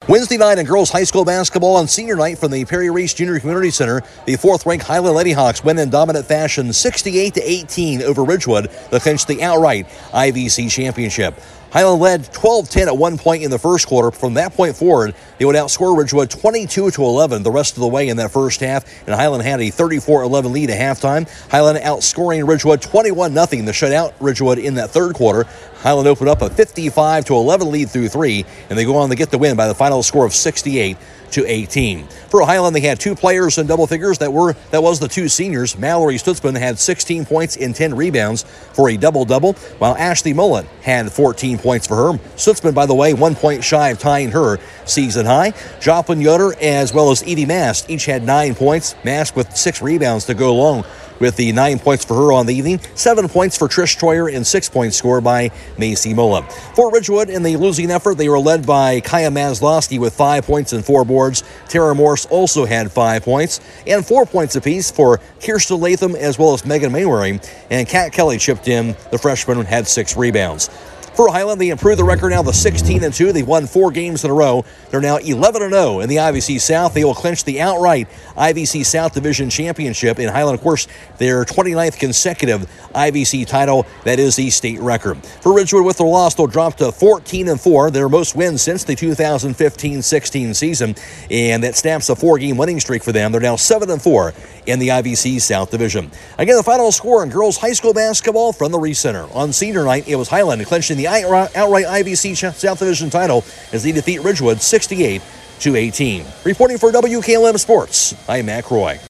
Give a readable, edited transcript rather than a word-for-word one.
Wednesday night in girls high school basketball on senior night from the Perry Reese Junior Community Center, the fourth-ranked Highland Ladyhawks win in dominant fashion 68-18 over Ridgewood to clinch the outright IVC championship. Highland led 12-10 at one point in the first quarter. From that point forward, they would outscore Ridgewood 22-11 the rest of the way in that first half, and Highland had a 34-11 lead at halftime. Highland outscoring Ridgewood 21-0 to shut out Ridgewood in that third quarter. Highland opened up a 55-11 lead through three, and they go on to get the win by the final score of 68-18. For Highland, they had two players in double figures. That was the two seniors. Mallory Stutzman had 16 points and 10 rebounds for a double-double, while Ashley Mullet had 14 points for her. Stutzman, by the way, 1 point shy of tying her season high. Joplin Yoder as well as Edie Mast each had 9 points. Mast with 6 rebounds to go along with the 9 points for her on the evening. 7 points for Trish Troyer and 6 points scored by Macy Mullet. For Ridgewood, in the losing effort, they were led by Kaya Maslowski with 5 points and 4 boards. Tara Morse also had 5 points, and 4 points apiece for Kirsten Latham as well as Megan Maywery. And Kat Kelly chipped in. The freshman had 6 rebounds. For Highland, they improved the record now to 16-2. They've won 4 games in a row. They're now 11-0 in the IVC South. They will clinch the outright IVC South Division Championship. In Highland, of course, their 29th consecutive IVC title. That is the state record. For Ridgewood, with their loss, they'll drop to 14-4, their most wins since the 2015-16 season, and that snaps a 4-game winning streak for them. They're now 7-4 in the IVC South Division. Again, the final score in girls high school basketball from the Reese Center. On senior night, it was Highland clinching the outright IVC South Division title as they defeat Ridgewood 68-18. Reporting for WKLM Sports, I'm Matt Croy.